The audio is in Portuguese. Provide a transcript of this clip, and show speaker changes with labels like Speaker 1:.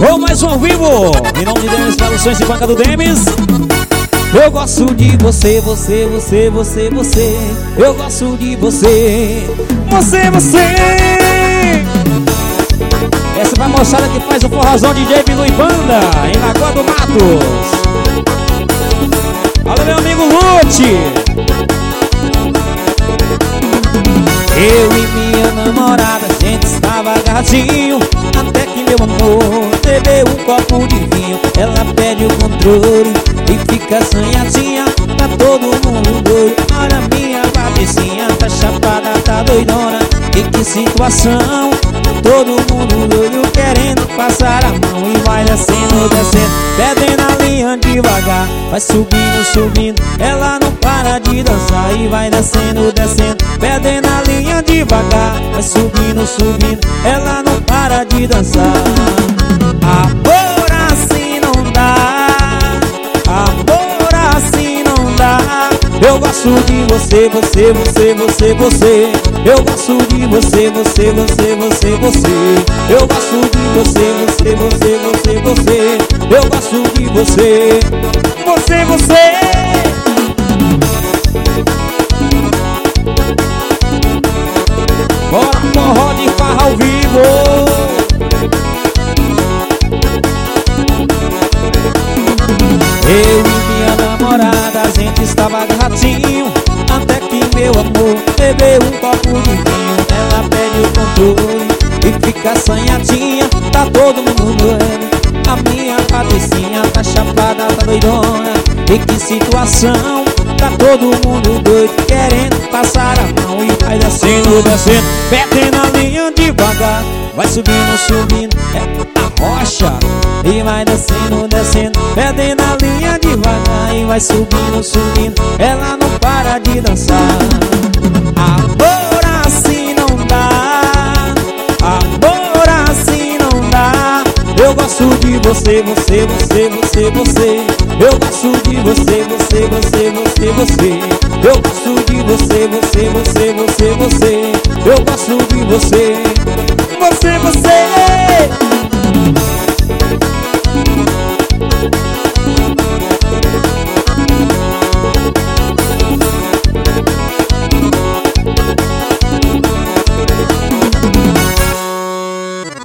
Speaker 1: Ou mais um ao vivo, em nome de Demis Traduções e Banca do Demis. Eu gosto de você, você, você, você, você. Eu gosto de você, você, você. Essa vai mostrada que faz o forrozão DJ Bilu e Banda, em Lagoa do Matos. Alô, meu amigo Lute. Eu e minha namorada, a gente estava agarradinho, até que meu amor bebeu um copo de vinho. Ela perde o controle e fica assanhadinha, tá todo mundo doido. Olha minha cabecinha, tá chapada, tá doidona. E que situação, todo mundo doido, querendo passar a mão. E vai descendo, descendo, perdendo a linha devagar. Vai subindo, subindo, ela não para de dançar. E vai descendo, descendo, perdendo a linha devagar. Vai subindo, subindo, ela não para de dançar. Amor assim não dá, amor assim não dá. Eu gosto de você, você, você, você, você. Eu gosto de você, você, você, você, você. Eu gosto de você, você, você, você, você. Eu gosto de você, você, você. Bora forró de farra ao vivo. Eu e minha namorada, a gente estava agarradinho, até que meu amor bebeu um copo de vinho. Ela perde o controle e fica assanhadinha, tá todo mundo doendo. A minha cabecinha tá chapada, tá doidona. E que situação, tá todo mundo doido, querendo passar a mão. E vai descendo, descendo, perdendo a linha devagar. Vai subindo, subindo, é a rocha. E vai descendo, descendo, perdendo a linha devagar. E vai subindo, subindo, ela não para de dançar. Amor assim não dá, amor assim não dá. Eu gosto de você, você, você, você, você. Eu gosto de você, você, você, você, você. Eu gosto de você, você, você, você, você. Eu gosto de você.